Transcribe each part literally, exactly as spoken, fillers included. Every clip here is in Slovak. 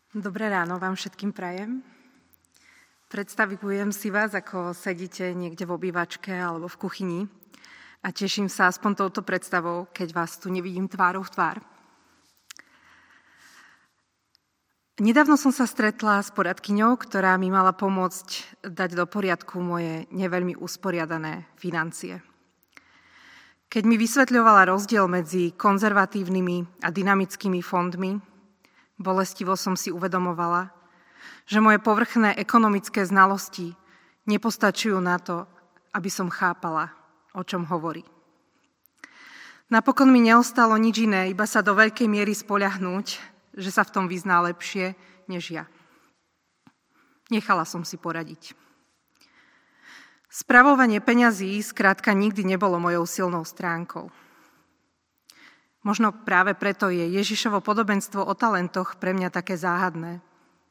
Dobré ráno vám všetkým prajem. Predstavujem si vás, ako sedíte niekde v obývačke alebo v kuchyni a teším sa aspoň touto predstavou, keď vás tu nevidím tvárou v tvár. Nedávno som sa stretla s poradkyňou, ktorá mi mala pomôcť dať do poriadku moje neveľmi usporiadané financie. Keď mi vysvetľovala rozdiel medzi konzervatívnymi a dynamickými fondmi, bolestivo som si uvedomovala, že moje povrchné ekonomické znalosti nepostačujú na to, aby som chápala, o čom hovorí. Napokon mi neostalo nič iné, iba sa do veľkej miery spoľahnúť, že sa v tom vyzná lepšie než ja. Nechala som si poradiť. Spravovanie peňazí skrátka nikdy nebolo mojou silnou stránkou. Možno práve preto je Ježišovo podobenstvo o talentoch pre mňa také záhadné.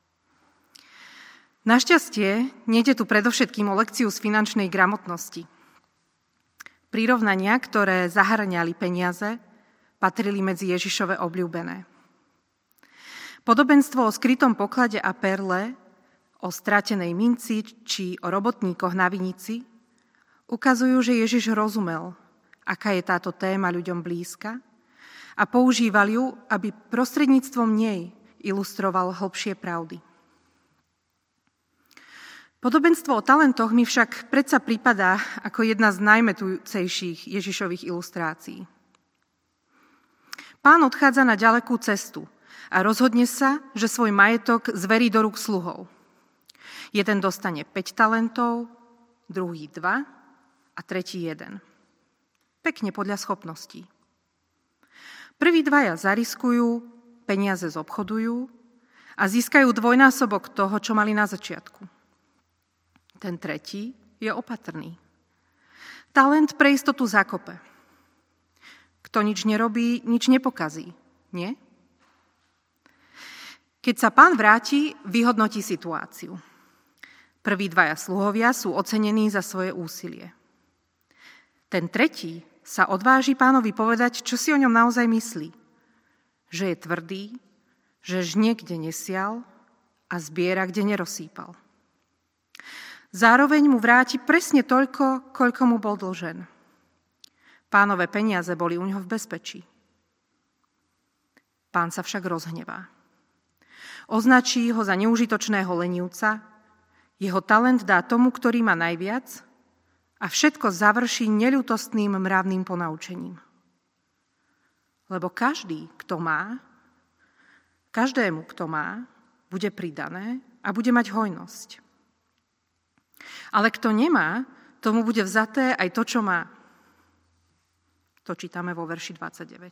Našťastie, nejde tu predovšetkým o lekciu z finančnej gramotnosti. Prirovnania, ktoré zahŕňali peniaze, patrili medzi Ježišove obľúbené. Podobenstvo o skrytom poklade a perle, o stratenej minci či o robotníkoch na vinici ukazujú, že Ježiš rozumel, aká je táto téma ľuďom blízka, a používal ju, aby prostredníctvom nej ilustroval hlbšie pravdy. Podobenstvo o talentoch mi však predsa pripadá ako jedna z najmätujúcejších Ježišových ilustrácií. Pán odchádza na ďalekú cestu a rozhodne sa, že svoj majetok zverí do rúk sluhov. Jeden dostane päť talentov, druhý dva a tretí jeden. Pekne podľa schopností. Prví dvaja zariskujú, peniaze zobchodujú a získajú dvojnásobok toho, čo mali na začiatku. Ten tretí je opatrný. Talent pre istotu zakope. Kto nič nerobí, nič nepokazí, nie? Keď sa pán vráti, vyhodnotí situáciu. Prví dvaja sluhovia sú ocenení za svoje úsilie. Ten tretí sa odváži pánovi povedať, čo si o ňom naozaj myslí. Že je tvrdý, že žnie, kde nesial a zbiera, kde nerozsýpal. Zároveň mu vráti presne toľko, koľko mu bol dlžen. Pánove peniaze boli u ňoho v bezpečí. Pán sa však rozhnevá. Označí ho za neužitočného lenivca, jeho talent dá tomu, ktorý má najviac, a všetko završí neľútostným mravným ponaučením. Lebo každý, kto má, každému, kto má, bude pridané a bude mať hojnosť. Ale kto nemá, tomu bude vzaté aj to, čo má. To čítame vo verši dvadsaťdeväť.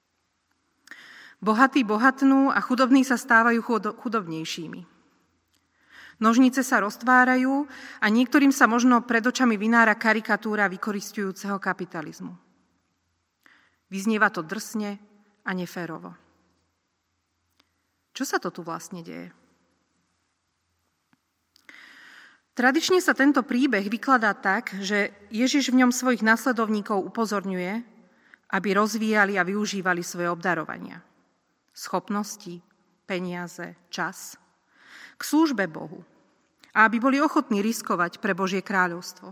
Bohatí bohatnú a chudobní sa stávajú chudobnejšími. Nožnice sa roztvárajú a niektorým sa možno pred očami vynára karikatúra vykoristujúceho kapitalizmu. Vyznieva to drsne a neférovo. Čo sa to tu vlastne deje? Tradične sa tento príbeh vykladá tak, že Ježiš v ňom svojich nasledovníkov upozorňuje, aby rozvíjali a využívali svoje obdarovania. Schopnosti, peniaze, čas k službe Bohu a aby boli ochotní riskovať pre Božie kráľovstvo.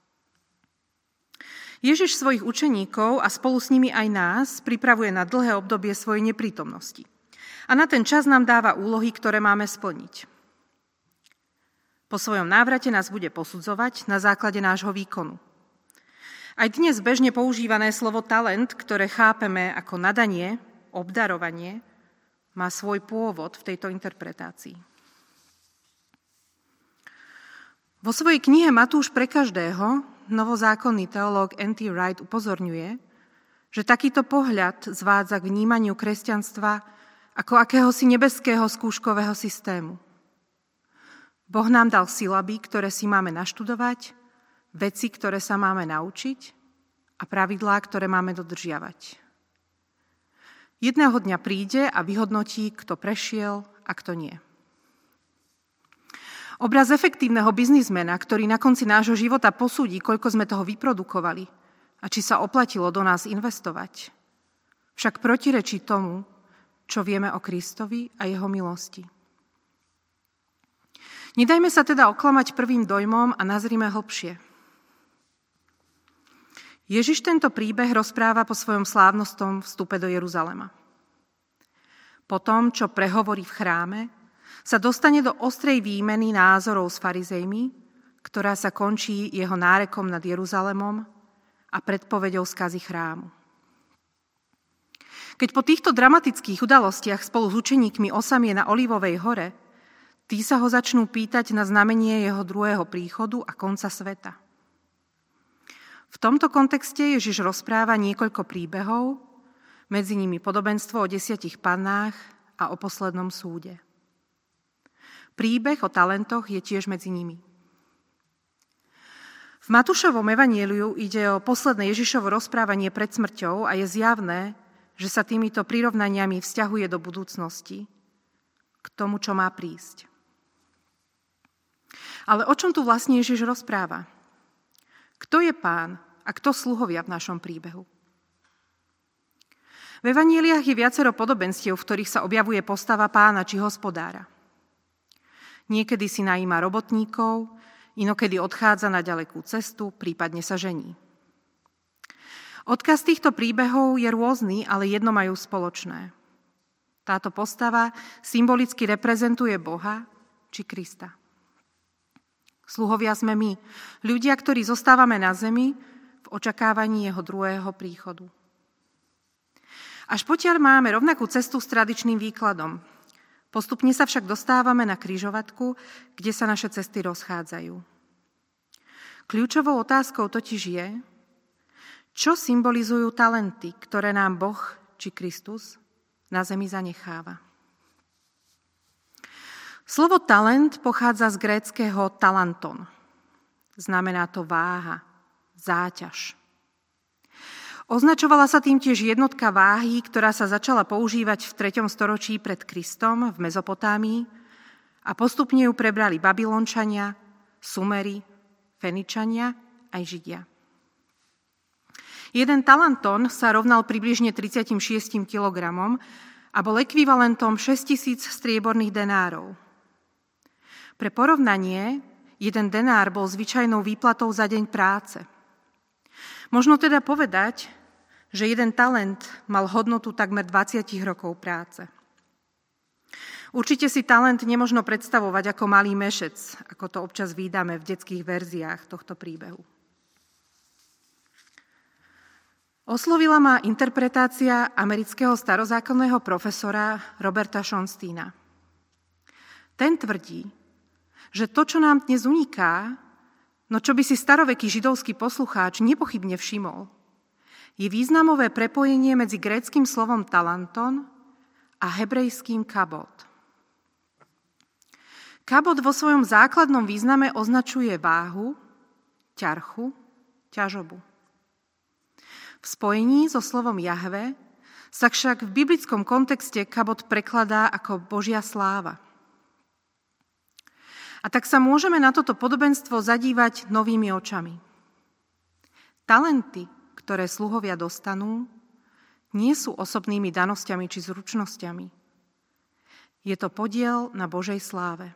Ježiš svojich učeníkov a spolu s nimi aj nás pripravuje na dlhé obdobie svojej neprítomnosti. A na ten čas nám dáva úlohy, ktoré máme splniť. Po svojom návrate nás bude posudzovať na základe nášho výkonu. Aj dnes bežne používané slovo talent, ktoré chápeme ako nadanie, obdarovanie, má svoj pôvod v tejto interpretácii. Vo svojej knihe Matúš pre každého novozákonný teológ N T Wright upozorňuje, že takýto pohľad zvádza k vnímaniu kresťanstva ako akéhosi nebeského skúškového systému. Boh nám dal silaby, ktoré si máme naštudovať, veci, ktoré sa máme naučiť a pravidlá, ktoré máme dodržiavať. Jedného dňa príde a vyhodnotí, kto prešiel a kto nie. Obraz efektívneho biznismena, ktorý na konci nášho života posúdi, koľko sme toho vyprodukovali a či sa oplatilo do nás investovať, však protirečí tomu, čo vieme o Kristovi a jeho milosti. Nedajme sa teda oklamať prvým dojmom a nazrime hlbšie. Ježiš tento príbeh rozpráva po svojom slávnostnom vstupe do Jeruzalema. Po tom, čo prehovorí v chráme, sa dostane do ostrej výmeny názorov s farizejmi, ktorá sa končí jeho nárekom nad Jeruzalemom a predpoveďou skazy chrámu. Keď po týchto dramatických udalostiach spolu s učeníkmi osamie na Olivovej hore, tí sa ho začnú pýtať na znamenie jeho druhého príchodu a konca sveta. V tomto kontexte Ježiš rozpráva niekoľko príbehov, medzi nimi podobenstvo o desiatich pannách a o poslednom súde. Príbeh o talentoch je tiež medzi nimi. V Matúšovom evanjeliu ide o posledné Ježišovo rozprávanie pred smrťou a je zjavné, že sa týmito prirovnaniami vzťahuje do budúcnosti, k tomu, čo má prísť. Ale o čom tu vlastne Ježiš rozpráva? Kto je pán a kto sluhovia v našom príbehu? V evanjeliách je viacero podobenstiev, v ktorých sa objavuje postava pána či hospodára. Niekedy si najíma robotníkov, inokedy odchádza na ďalekú cestu, prípadne sa žení. Odkaz týchto príbehov je rôzny, ale jedno majú spoločné. Táto postava symbolicky reprezentuje Boha či Krista. Sluhovia sme my, ľudia, ktorí zostávame na zemi v očakávaní jeho druhého príchodu. Až potiaľ máme rovnakú cestu s tradičným výkladom. Postupne sa však dostávame na križovatku, kde sa naše cesty rozchádzajú. Kľúčovou otázkou totiž je, čo symbolizujú talenty, ktoré nám Boh či Kristus na zemi zanecháva. Slovo talent pochádza z gréckeho talanton. Znamená to váha, záťaž. Označovala sa tým tiež jednotka váhy, ktorá sa začala používať v treťom storočí pred Kristom v Mezopotámii a postupne ju prebrali Babylončania, Sumeri, Feničania aj Židia. Jeden talanton sa rovnal približne tridsaťšesť kilogramom a bol ekvivalentom šesťtisíc strieborných denárov. Pre porovnanie, jeden denár bol zvyčajnou výplatou za deň práce. Možno teda povedať, že jeden talent mal hodnotu takmer dvadsať rokov práce. Určite si talent nemožno predstavovať ako malý mešec, ako to občas vídame v detských verziách tohto príbehu. Oslovila ma interpretácia amerického starozákonného profesora Roberta Schonsteina. Ten tvrdí, že to, čo nám dnes uniká, no čo by si staroveký židovský poslucháč nepochybne všimol, je významové prepojenie medzi gréckym slovom talanton a hebrejským kabod. Kabod vo svojom základnom význame označuje váhu, ťarchu, ťažobu. V spojení so slovom Jahve sa však v biblickom kontexte kabod prekladá ako Božia sláva. A tak sa môžeme na toto podobenstvo zadívať novými očami. Talenty, ktoré sluhovia dostanú, nie sú osobnými danosťami či zručnosťami. Je to podiel na Božej sláve.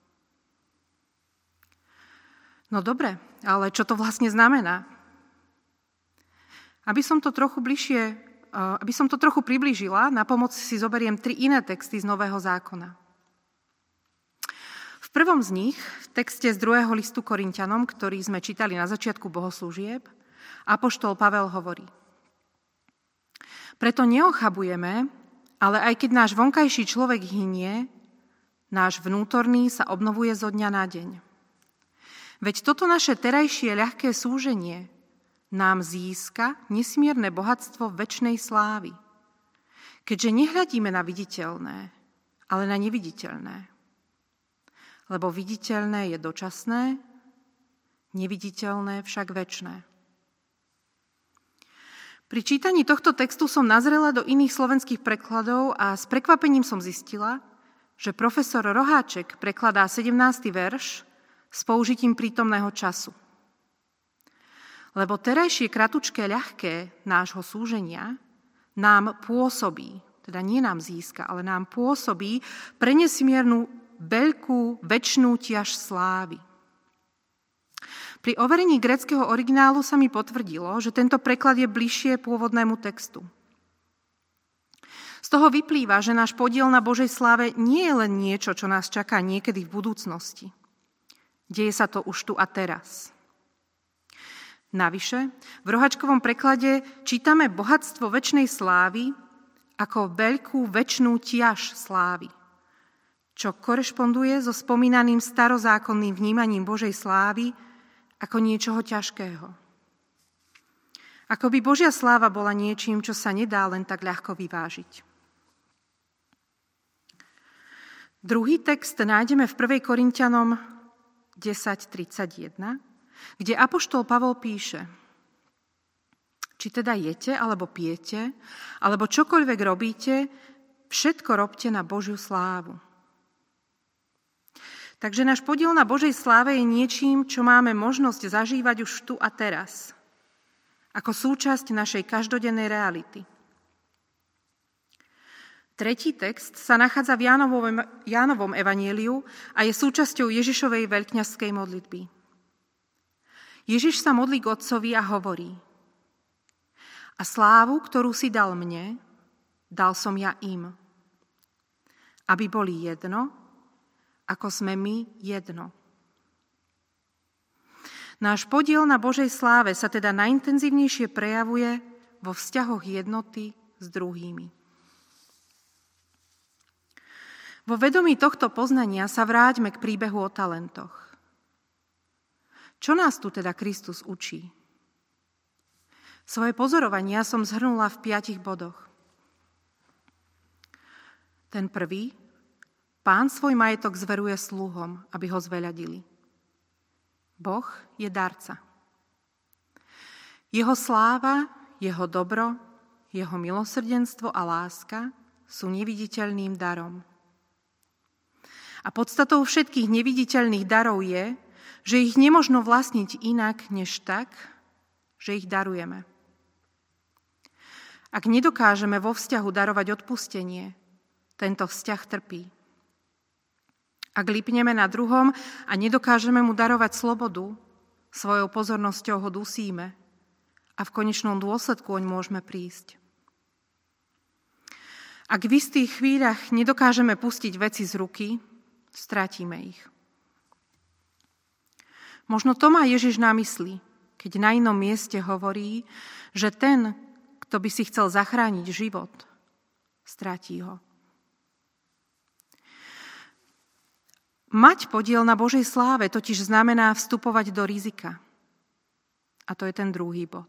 No dobre, ale čo to vlastne znamená? Aby som to trochu bližšie, aby som to trochu priblížila, na pomoc si zoberiem tri iné texty z Nového zákona. V prvom z nich, v texte z druhého listu Korinťanom, ktorý sme čítali na začiatku bohoslúžieb, apoštol Pavel hovorí: Preto neochabujeme, ale aj keď náš vonkajší človek hynie, náš vnútorný sa obnovuje zo dňa na deň. Veď toto naše terajšie ľahké súženie nám získa nesmierne bohatstvo večnej slávy, keďže nehľadíme na viditeľné, ale na neviditeľné. Lebo viditeľné je dočasné, neviditeľné však večné. Pri čítaní tohto textu som nazrela do iných slovenských prekladov a s prekvapením som zistila, že profesor Roháček prekladá sedemnásty verš s použitím prítomného času. Lebo terajšie kratučké ľahké nášho súženia nám pôsobí, teda nie nám získa, ale nám pôsobí prenesmiernu veľkú, večnú ťaž slávy. Pri overení gréckeho originálu sa mi potvrdilo, že tento preklad je bližšie pôvodnému textu. Z toho vyplýva, že náš podiel na Božej sláve nie je len niečo, čo nás čaká niekedy v budúcnosti. Deje sa to už tu a teraz. Navyše, v rohačkovom preklade čítame bohatstvo večnej slávy ako veľkú večnú ťaž slávy, čo korešponduje so spomínaným starozákonným vnímaním Božej slávy ako niečoho ťažkého. Ako by Božia sláva bola niečím, čo sa nedá len tak ľahko vyvážiť. Druhý text nájdeme v prvej Korinťanom desať tridsaťjeden, kde apoštol Pavol píše: Či teda jete, alebo pijete, alebo čokoľvek robíte, všetko robte na Božiu slávu. Takže náš podiel na Božej sláve je niečím, čo máme možnosť zažívať už tu a teraz, ako súčasť našej každodennej reality. Tretí text sa nachádza v Jánovom, Jánovom evanjeliu a je súčasťou Ježišovej veľkňazskej modlitby. Ježiš sa modlí k Otcovi a hovorí: A slávu, ktorú si dal mne, dal som ja im, aby boli jedno, ako sme my jedno. Náš podiel na Božej sláve sa teda najintenzívnejšie prejavuje vo vzťahoch jednoty s druhými. Vo vedomí tohto poznania sa vráťme k príbehu o talentoch. Čo nás tu teda Kristus učí? Svoje pozorovania som zhrnula v piatich bodoch. Ten prvý: Pán svoj majetok zveruje sluhom, aby ho zveľadili. Boh je darca. Jeho sláva, jeho dobro, jeho milosrdenstvo a láska sú neviditeľným darom. A podstatou všetkých neviditeľných darov je, že ich nemožno vlastniť inak než tak, že ich darujeme. Ak nedokážeme vo vzťahu darovať odpustenie, tento vzťah trpí. Ak lipneme na druhom a nedokážeme mu darovať slobodu, svojou pozornosťou ho dusíme a v konečnom dôsledku oň môžeme prísť. Ak v istých chvíľach nedokážeme pustiť veci z ruky, stratíme ich. Možno to má Ježiš na mysli, keď na inom mieste hovorí, že ten, kto by si chcel zachrániť život, stratí ho. Mať podiel na Božej sláve totiž znamená vstupovať do rizika. A to je ten druhý bod.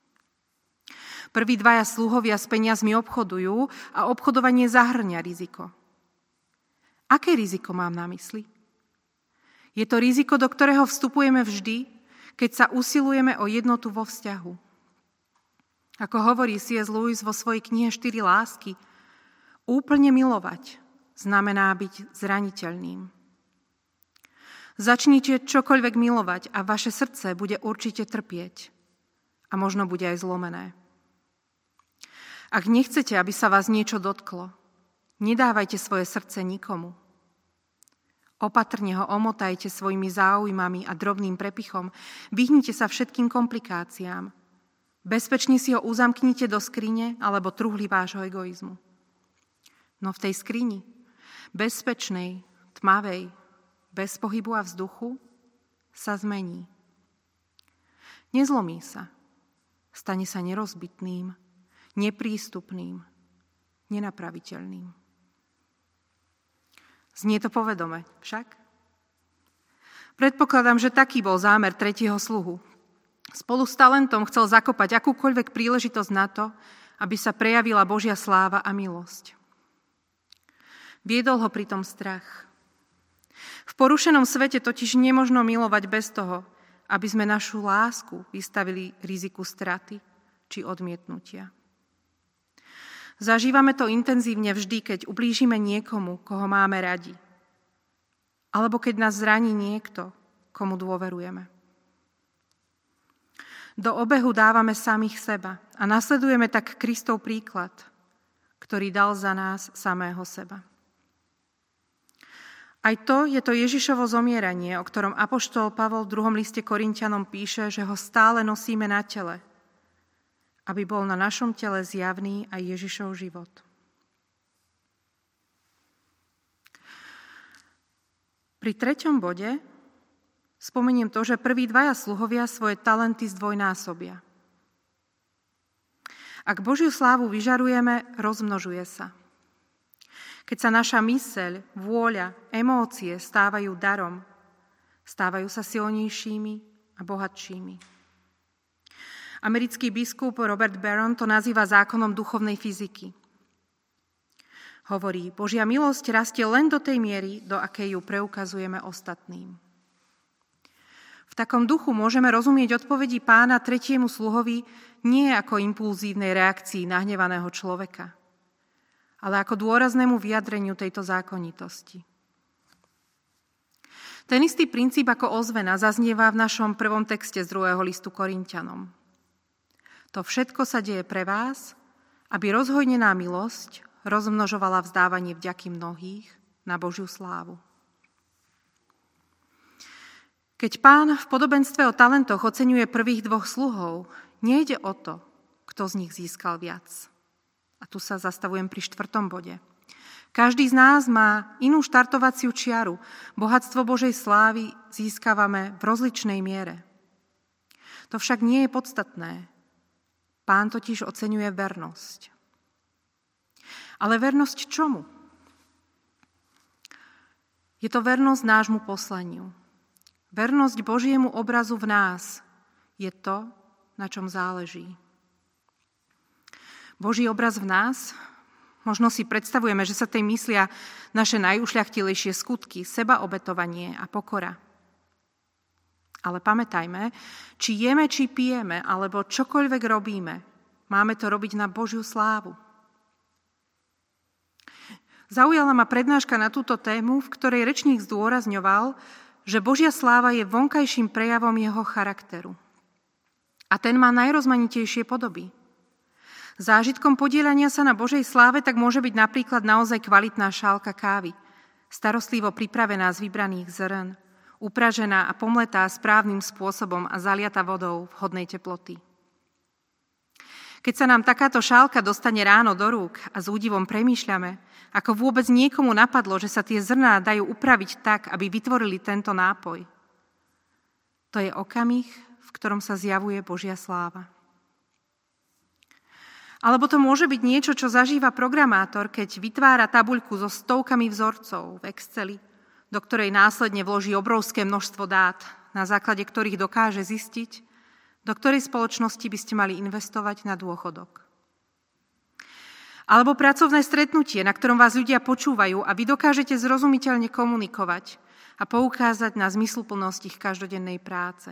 Prví dvaja sluhovia s peniazmi obchodujú a obchodovanie zahŕňa riziko. Aké riziko mám na mysli? Je to riziko, do ktorého vstupujeme vždy, keď sa usilujeme o jednotu vo vzťahu. Ako hovorí C S Lewis vo svojej knihe Štyri lásky, úplne milovať znamená byť zraniteľným. Začnite čokoľvek milovať a vaše srdce bude určite trpieť a možno bude aj zlomené. Ak nechcete, aby sa vás niečo dotklo, nedávajte svoje srdce nikomu. Opatrne ho omotajte svojimi záujmami a drobným prepichom, vyhnite sa všetkým komplikáciám. Bezpečne si ho uzamknite do skrine alebo truhly vášho egoizmu. No v tej skrini, bezpečnej, tmavej, bez pohybu a vzduchu, sa zmení. Nezlomí sa. Stane sa nerozbitným, neprístupným, nenapraviteľným. Znie to povedome, však? Predpokladám, že taký bol zámer tretieho sluhu. Spolu s talentom chcel zakopať akúkoľvek príležitosť na to, aby sa prejavila Božia sláva a milosť. Viedol ho pritom strach. V porušenom svete totiž nemožno milovať bez toho, aby sme našu lásku vystavili riziku straty či odmietnutia. Zažívame to intenzívne vždy, keď ublížime niekomu, koho máme radi. Alebo keď nás zraní niekto, komu dôverujeme. Do obehu dávame samých seba a nasledujeme tak Kristov príklad, ktorý dal za nás samého seba. Aj to je to Ježišovo zomieranie, o ktorom apoštol Pavol v druhom liste Korinťanom píše, že ho stále nosíme na tele, aby bol na našom tele zjavný aj Ježišov život. Pri treťom bode spomeniem to, že prví dvaja sluhovia svoje talenty zdvojnásobia. Ak Božiu slávu vyžarujeme, rozmnožuje sa. Keď sa naša myseľ, vôľa, emócie stávajú darom, stávajú sa silnejšími a bohatšími. Americký biskup Robert Barron to nazýva zákonom duchovnej fyziky. Hovorí, Božia milosť rastie len do tej miery, do akej ju preukazujeme ostatným. V takom duchu môžeme rozumieť odpovedi Pána tretiemu sluhovi nie ako impulzívnej reakcii nahnevaného človeka, ale ako dôraznému vyjadreniu tejto zákonitosti. Ten istý princíp ako ozvena zaznieva v našom prvom texte z druhého listu Korinťanom. To všetko sa deje pre vás, aby rozhojnená milosť rozmnožovala vzdávanie vďaky mnohých na Božiu slávu. Keď Pán v podobenstve o talentoch oceňuje prvých dvoch sluhov, nejde o to, kto z nich získal viac. A tu sa zastavujem pri štvrtom bode. Každý z nás má inú štartovaciu čiaru. Bohatstvo Božej slávy získavame v rozličnej miere. To však nie je podstatné. Pán totiž oceňuje vernosť. Ale vernosť čomu? Je to vernosť nášmu poslaniu. Vernosť Božiemu obrazu v nás je to, na čom záleží. Boží obraz v nás, možno si predstavujeme, že sa tej myslia naše najušľachtilejšie skutky, sebaobetovanie a pokora. Ale pamätajme, či jeme, či pijeme, alebo čokoľvek robíme, máme to robiť na Božiu slávu. Zaujala ma prednáška na túto tému, v ktorej rečník zdôrazňoval, že Božia sláva je vonkajším prejavom jeho charakteru. A ten má najrozmanitejšie podoby. Zážitkom podieľania sa na Božej sláve tak môže byť napríklad naozaj kvalitná šálka kávy, starostlivo pripravená z vybraných zrn, upražená a pomletá správnym spôsobom a zaliata vodou vhodnej teploty. Keď sa nám takáto šálka dostane ráno do rúk a s údivom premýšľame, ako vôbec niekomu napadlo, že sa tie zrná dajú upraviť tak, aby vytvorili tento nápoj. To je okamih, v ktorom sa zjavuje Božia sláva. Alebo to môže byť niečo, čo zažíva programátor, keď vytvára tabuľku so stovkami vzorcov v Exceli, do ktorej následne vloží obrovské množstvo dát, na základe ktorých dokáže zistiť, do ktorej spoločnosti by ste mali investovať na dôchodok. Alebo pracovné stretnutie, na ktorom vás ľudia počúvajú a vy dokážete zrozumiteľne komunikovať a poukázať na zmysluplnosť ich každodennej práce.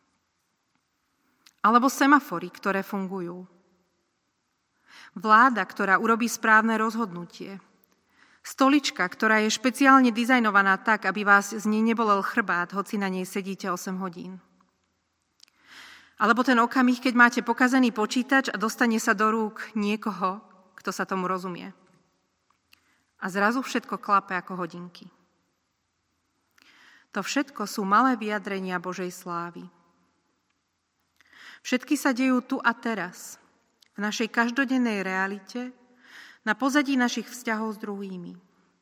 Alebo semafory, ktoré fungujú. Vláda, ktorá urobí správne rozhodnutie. Stolička, ktorá je špeciálne dizajnovaná tak, aby vás z nej nebolel chrbát, hoci na nej sedíte osem hodín. Alebo ten okamih, keď máte pokazený počítač a dostane sa do rúk niekoho, kto sa tomu rozumie. A zrazu všetko klape ako hodinky. To všetko sú malé vyjadrenia Božej slávy. Všetky sa dejú tu a teraz, v našej každodennej realite, na pozadí našich vzťahov s druhými.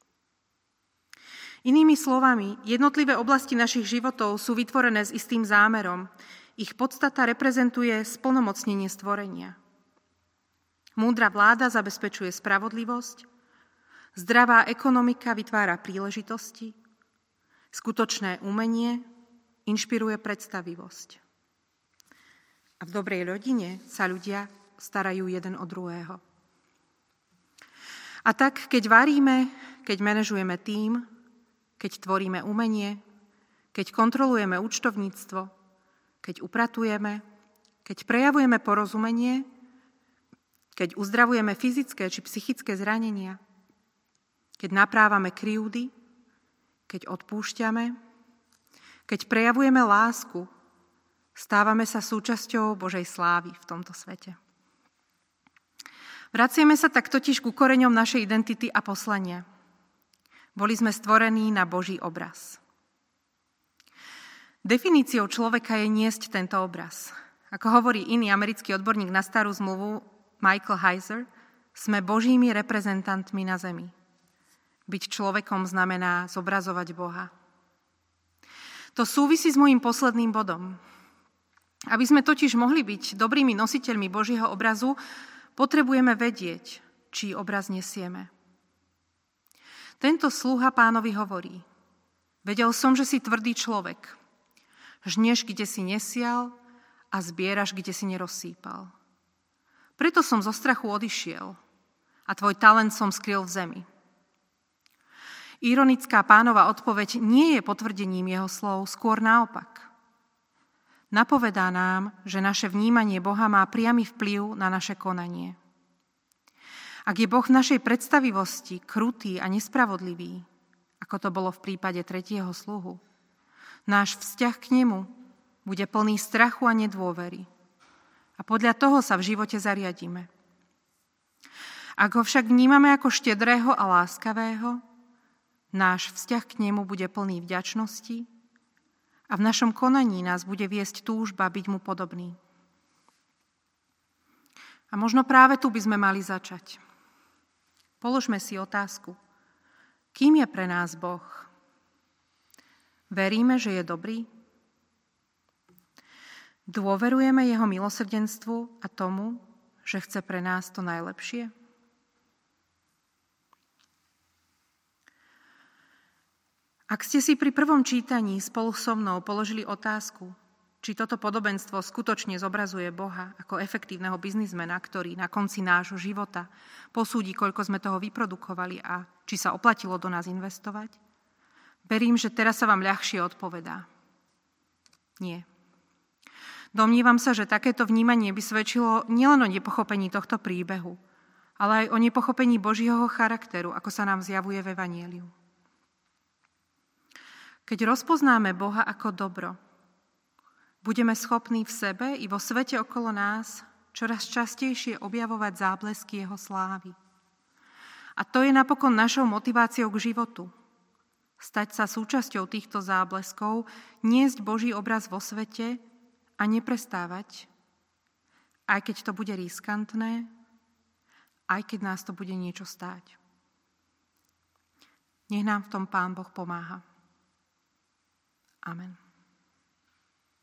Inými slovami, jednotlivé oblasti našich životov sú vytvorené s istým zámerom. Ich podstata reprezentuje splnomocnenie stvorenia. Múdra vláda zabezpečuje spravodlivosť, zdravá ekonomika vytvára príležitosti, skutočné umenie inšpiruje predstavivosť. A v dobrej rodine sa ľudia starajú jeden o druhého. A tak, keď varíme, keď manažujeme tím, keď tvoríme umenie, keď kontrolujeme účtovníctvo, keď upratujeme, keď prejavujeme porozumenie, keď uzdravujeme fyzické či psychické zranenia, keď naprávame krivdy, keď odpúšťame, keď prejavujeme lásku, stávame sa súčasťou Božej slávy v tomto svete. Vraciame sa tak totiž ku koreňom našej identity a poslania. Boli sme stvorení na Boží obraz. Definíciou človeka je niesť tento obraz. Ako hovorí iný americký odborník na starú zmluvu Michael Heiser, sme Božími reprezentantmi na zemi. Byť človekom znamená zobrazovať Boha. To súvisí s môjim posledným bodom. Aby sme totiž mohli byť dobrými nositeľmi Božieho obrazu, potrebujeme vedieť, čí obraz nesieme. Tento sluha Pánovi hovorí: vedel som, že si tvrdý človek. Žneš, kde si nesial a zbieraš, kde si nerozsýpal. Preto som zo strachu odišiel a tvoj talent som skryl v zemi. Ironická Pánova odpoveď nie je potvrdením jeho slov, skôr naopak. Napovedá nám, že naše vnímanie Boha má priamy vplyv na naše konanie. Ak je Boh v našej predstavivosti krutý a nespravodlivý, ako to bolo v prípade tretieho sluhu, náš vzťah k nemu bude plný strachu a nedôvery. A podľa toho sa v živote zariadíme. Ak ho však vnímame ako štedrého a láskavého, náš vzťah k nemu bude plný vďačnosti a v našom konaní nás bude viesť túžba byť mu podobný. A možno práve tu by sme mali začať. Položme si otázku. Kým je pre nás Boh? Veríme, že je dobrý? Dôverujeme jeho milosrdenstvu a tomu, že chce pre nás to najlepšie? Ak ste si pri prvom čítaní spolu so mnou položili otázku, či toto podobenstvo skutočne zobrazuje Boha ako efektívneho biznismena, ktorý na konci nášho života posúdi, koľko sme toho vyprodukovali a či sa oplatilo do nás investovať, verím, že teraz sa vám ľahšie odpovedá. Nie. Domnívam sa, že takéto vnímanie by svedčilo nielen o nepochopení tohto príbehu, ale aj o nepochopení Božieho charakteru, ako sa nám zjavuje v Evanjeliu. Keď rozpoznáme Boha ako dobro, budeme schopní v sebe i vo svete okolo nás čoraz častejšie objavovať záblesky jeho slávy. A to je napokon našou motiváciou k životu. Stať sa súčasťou týchto zábleskov, niesť Boží obraz vo svete a neprestávať, aj keď to bude riskantné, aj keď nás to bude niečo stáť. Nech nám v tom Pán Boh pomáha. Amen.